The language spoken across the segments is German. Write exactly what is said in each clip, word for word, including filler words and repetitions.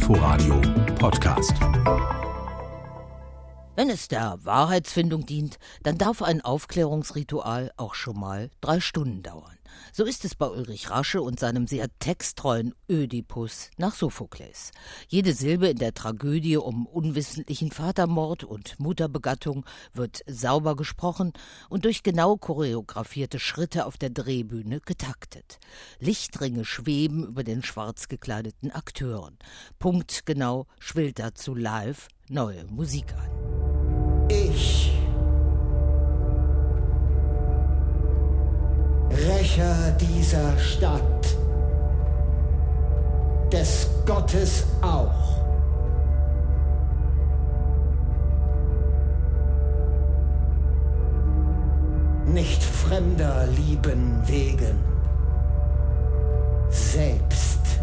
Inforadio Podcast. Wenn es der Wahrheitsfindung dient, dann darf ein Aufklärungsritual auch schon mal drei Stunden dauern. So ist es bei Ulrich Rasche und seinem sehr texttreuen Ödipus nach Sophokles. Jede Silbe in der Tragödie um unwissentlichen Vatermord und Mutterbegattung wird sauber gesprochen und durch genau choreografierte Schritte auf der Drehbühne getaktet. Lichtringe schweben über den schwarz gekleideten Akteuren. Punktgenau schwillt dazu live neue Musik an. Ich, Rächer dieser Stadt, des Gottes auch. Nicht fremder lieben wegen, selbst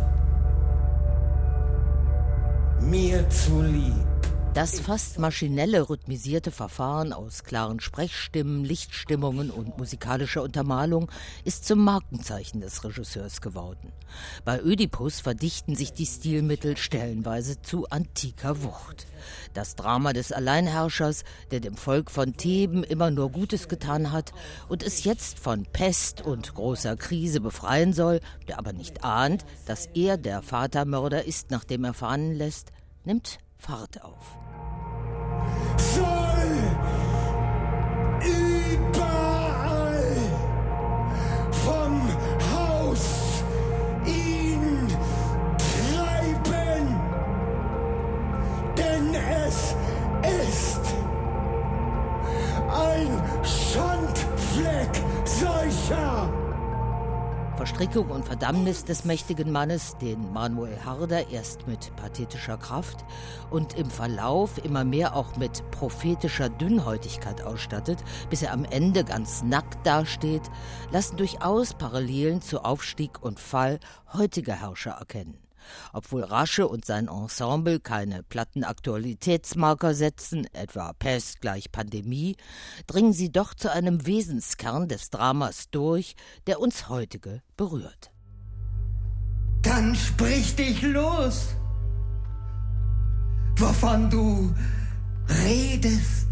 mir zu lieb. Das fast maschinelle rhythmisierte Verfahren aus klaren Sprechstimmen, Lichtstimmungen und musikalischer Untermalung ist zum Markenzeichen des Regisseurs geworden. Bei Ödipus verdichten sich die Stilmittel stellenweise zu antiker Wucht. Das Drama des Alleinherrschers, der dem Volk von Theben immer nur Gutes getan hat und es jetzt von Pest und großer Krise befreien soll, der aber nicht ahnt, dass er der Vatermörder ist, nachdem er fahnden lässt, nimmt Fahrt auf. Soll überall vom Haus ihn treiben, denn es ist ein Schandfleck solcher. Verstrickung und Verdammnis des mächtigen Mannes, den Manuel Harder erst mit pathetischer Kraft und im Verlauf immer mehr auch mit prophetischer Dünnhäutigkeit ausstattet, bis er am Ende ganz nackt dasteht, lassen durchaus Parallelen zu Aufstieg und Fall heutiger Herrscher erkennen. Obwohl Rasche und sein Ensemble keine platten Aktualitätsmarker setzen, etwa Pest gleich Pandemie, dringen sie doch zu einem Wesenskern des Dramas durch, der uns heutige berührt. Dann sprich dich los, wovon du redest,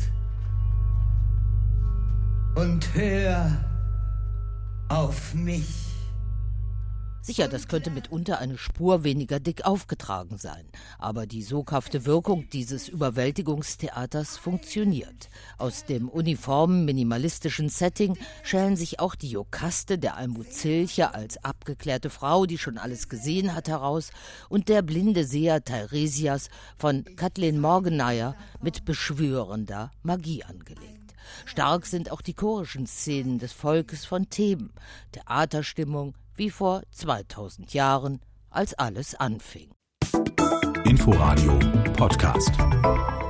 und hör auf mich. Sicher, das könnte mitunter eine Spur weniger dick aufgetragen sein. Aber die soghafte Wirkung dieses Überwältigungstheaters funktioniert. Aus dem uniformen, minimalistischen Setting schälen sich auch die Jokaste der Almut Zilcher als abgeklärte Frau, die schon alles gesehen hat, heraus und der blinde Seher Teiresias von Kathleen Morgenmeier mit beschwörender Magie angelegt. Stark sind auch die chorischen Szenen des Volkes von Theben, Theaterstimmung, wie vor zweitausend Jahren, als alles anfing. Inforadio Podcast.